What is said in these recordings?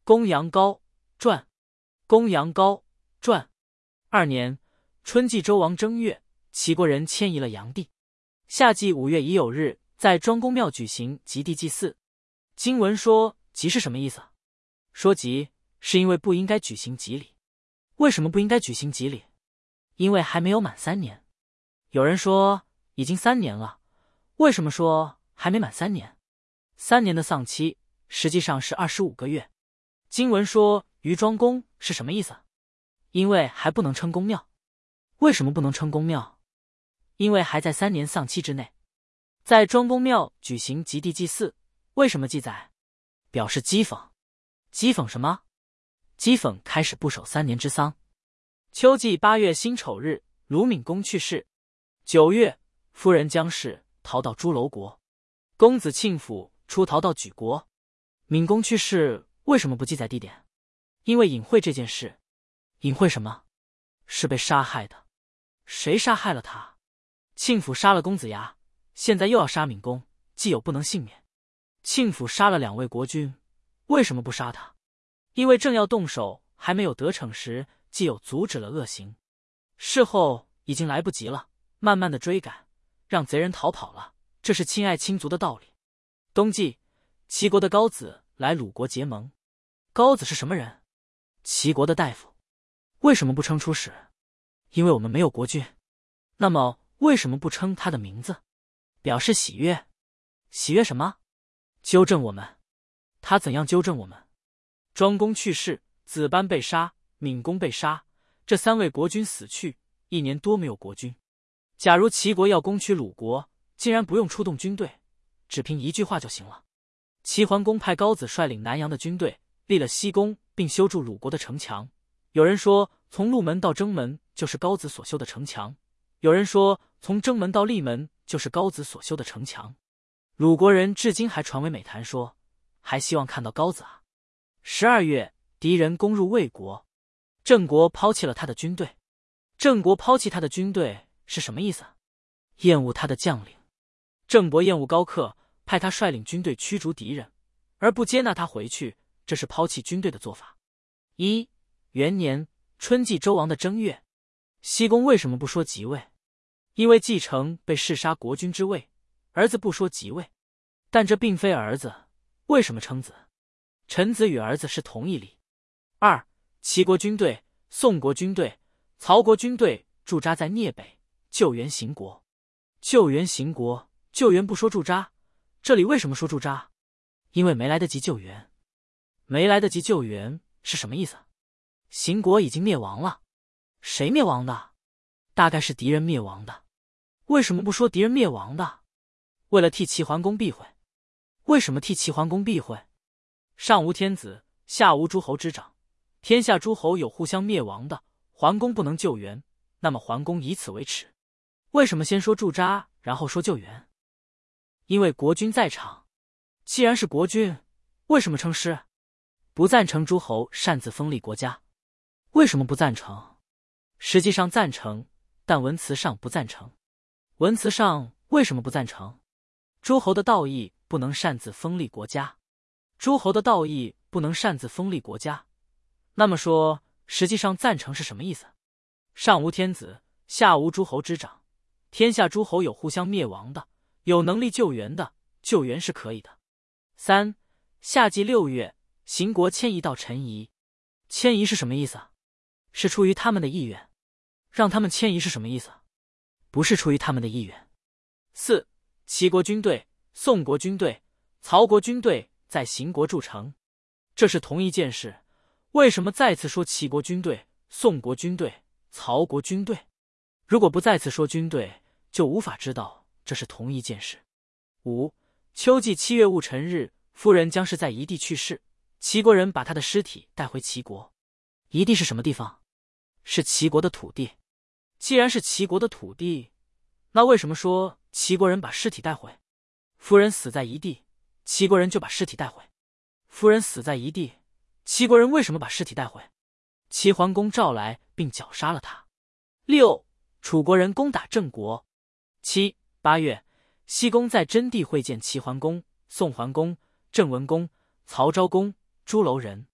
公羊羔传，公羊羔传。2年，春季周王正月，齐国人迁移了阳地。夏季5月乙酉日，在庄公庙举行极地祭祀。经文说极是什么意思？说极是因为不应该举行极礼。为什么不应该举行极礼？因为还没有满3年。有人说已经3年了，为什么说还没满3年？3年的丧期实际上是25个月。经文说于庄公是什么意思？因为还不能称公庙。为什么不能称公庙？因为还在3年丧期之内。在庄公庙举行极地祭祀，为什么记载？表示讥讽。讥讽什么？讥讽开始不守3年之丧。秋季8月辛丑日，鲁闵公去世。9月，夫人姜氏逃到朱楼国，公子庆府出逃到莒国。闵公去世，为什么不记载地点？因为隐晦这件事。隐晦什么？是被杀害的。谁杀害了他？庆府杀了公子牙，现在又要杀闵公，既有不能幸免。庆府杀了2位国君，为什么不杀他？因为正要动手，还没有得逞时，既有阻止了恶行。事后已经来不及了，慢慢的追赶，让贼人逃跑了，这是亲爱亲族的道理。冬季，齐国的高子来鲁国结盟。高子是什么人？齐国的大夫。为什么不称出使？因为我们没有国君。那么为什么不称他的名字？表示喜悦。喜悦什么？纠正我们。他怎样纠正我们？庄公去世，子班被杀，闵公被杀，这3位国君死去，1年多没有国君。假如齐国要攻取鲁国，竟然不用出动军队，只凭一句话就行了。齐桓公派高子率领南阳的军队，立了西宫，并修筑鲁国的城墙。有人说从鹿门到征门就是高子所修的城墙，有人说从征门到栎门就是高子所修的城墙。鲁国人至今还传为美谈，说还希望看到高子啊。12月，敌人攻入魏国，郑国抛弃了他的军队。郑国抛弃他的军队是什么意思？厌恶他的将领。郑伯厌恶高克，派他率领军队驱逐敌人，而不接纳他回去，这是抛弃军队的做法。元年，春季周王的正月。西宫为什么不说即位？因为继承被弑杀国君之位，儿子不说即位。但这并非儿子，为什么称子？臣子与儿子是同一理。2. 齐国军队、宋国军队、曹国军队驻扎在聂北，救援邢国。救援邢国，救援不说驻扎，这里为什么说驻扎？因为没来得及救援。没来得及救援是什么意思？邢国已经灭亡了。谁灭亡的？大概是敌人灭亡的。为什么不说敌人灭亡的？为了替齐桓公避讳。为什么替齐桓公避讳？上无天子，下无诸侯之长，天下诸侯有互相灭亡的，桓公不能救援，那么桓公以此为耻。为什么先说驻扎，然后说救援？因为国君在场。既然是国君，为什么称师？不赞成诸侯擅自封立国家。为什么不赞成？实际上赞成，但文辞上不赞成。文辞上为什么不赞成？诸侯的道义不能擅自封立国家。诸侯的道义不能擅自封立国家。那么说，实际上赞成是什么意思？上无天子，下无诸侯之长，天下诸侯有互相灭亡的，有能力救援的，救援是可以的。3. 夏季6月，邢国迁移到陈夷。迁移是什么意思？是出于他们的意愿。让他们迁移是什么意思？不是出于他们的意愿。4. 齐国军队、宋国军队、曹国军队在邢国筑城，这是同一件事。为什么再次说齐国军队、宋国军队、曹国军队？如果不再次说军队，就无法知道这是同一件事。5. 秋季7月戊辰日，夫人姜氏在夷地去世，齐国人把他的尸体带回齐国。夷地是什么地方？是齐国的土地。既然是齐国的土地，那为什么说齐国人把尸体带回？夫人死在夷地，齐国人就把尸体带回。夫人死在夷地，齐国人为什么把尸体带回？齐桓公召来并绞杀了他。6. 楚国人攻打郑国。7、8月，西宫在真地会见齐桓公、宋桓公、郑文公、曹昭公、朱楼人。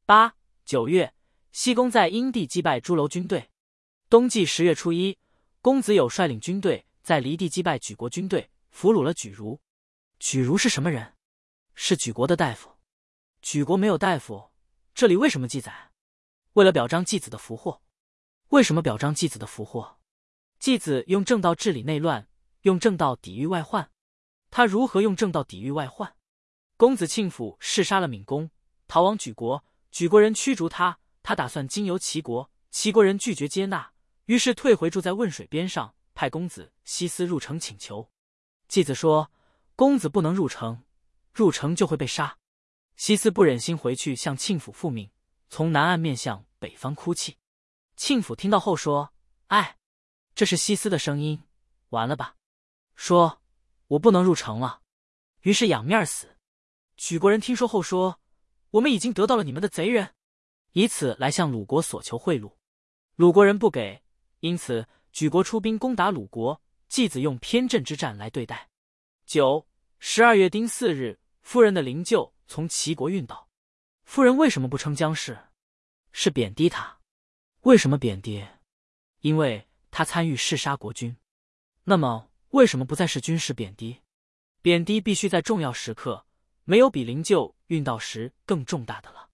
9月，西宫在殷地击败朱楼军队。冬季10月初1，公子有率领军队在离地击败举国军队，俘虏了举如。举如是什么人？是举国的大夫。举国没有大夫，这里为什么记载？为了表彰季子的福祸。为什么表彰季子的福祸？季子用正道治理内乱，用正道抵御外患。他如何用正道抵御外患？公子庆府弑杀了闵公，逃往举国，举国人驱逐他，他打算经由齐国，齐国人拒绝接纳，于是退回住在汶水边上，派公子西斯入城请求。季子说，公子不能入城，入城就会被杀。西斯不忍心回去向庆府复命，从南岸面向北方哭泣。庆府听到后说，哎，这是西斯的声音，完了吧？说，我不能入城了，于是仰面死。举国人听说后说，我们已经得到了你们的贼人，以此来向鲁国所求贿赂。鲁国人不给，因此举国出兵攻打鲁国，季子用偏阵之战来对待。12月丁巳日，夫人的灵柩从齐国运到。夫人为什么不称姜氏？是贬低他。为什么贬低？因为他参与弑杀国君。那么为什么不在弑君时贬低？贬低必须在重要时刻，没有比灵柩运到时更重大的了。